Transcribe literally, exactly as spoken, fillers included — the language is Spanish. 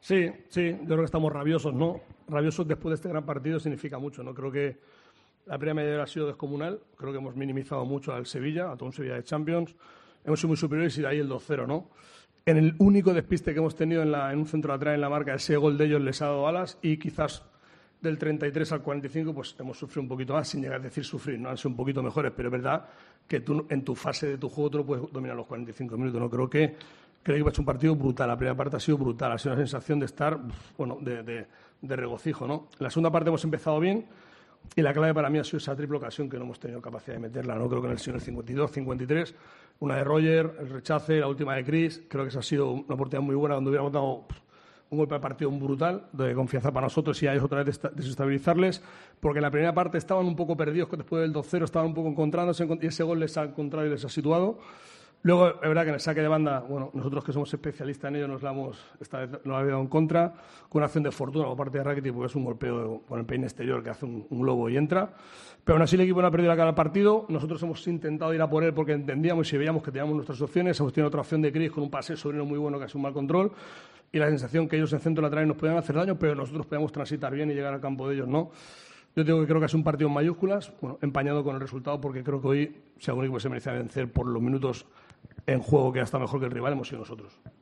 Sí, sí, yo creo que estamos rabiosos, ¿no? Rabiosos después de este gran partido significa mucho, ¿no? Creo que la primera media hora ha sido descomunal, creo que hemos minimizado mucho al Sevilla, a todo un Sevilla de Champions, hemos sido muy superiores y de ahí el dos cero, ¿no? En el único despiste que hemos tenido en, la, en un centro de atrás en la marca, ese gol de ellos les ha dado alas y quizás del treinta y tres al cuarenta y cinco pues hemos sufrido un poquito más, sin llegar a decir sufrir, ¿no? Han sido un poquito mejores, pero es verdad que tú en tu fase de tu juego tú no puedes dominar los cuarenta y cinco minutos, ¿no? Creo que creo que ha hecho un partido brutal, la primera parte ha sido brutal, ha sido una sensación de estar, bueno, de, de, de regocijo, ¿no? En la segunda parte hemos empezado bien y la clave para mí ha sido esa triple ocasión que no hemos tenido capacidad de meterla, ¿no? Creo que en el, en el cincuenta y dos, cincuenta y tres, una de Roger, el rechace, la última de Chris, creo que esa ha sido una oportunidad muy buena donde hubiéramos dado un golpe al partido brutal, de confianza para nosotros y a ellos otra vez desestabilizarles, porque en la primera parte estaban un poco perdidos después del dos cero, estaban un poco encontrándose y ese gol les ha encontrado y les ha situado. Luego, es verdad que en el saque de banda, bueno, nosotros que somos especialistas en ello nos la hemos, esta vez nos la había dado en contra, con una acción de fortuna por parte de Rakitic, porque es un golpeo con el peine exterior que hace un, un globo y entra. Pero aún así el equipo no ha perdido la cara al partido. Nosotros hemos intentado ir a por él porque entendíamos y veíamos que teníamos nuestras opciones. Hemos tenido otra opción de Chris con un pase sobrino muy bueno que ha sido un mal control. Y la sensación que ellos en centro lateral nos podían hacer daño, pero nosotros podíamos transitar bien y llegar al campo de ellos, ¿no? Yo tengo que creo que es un partido en mayúsculas, bueno, empañado con el resultado, porque creo que hoy, si algún equipo se merecía vencer por los minutos en juego que hasta mejor que el rival, hemos sido nosotros.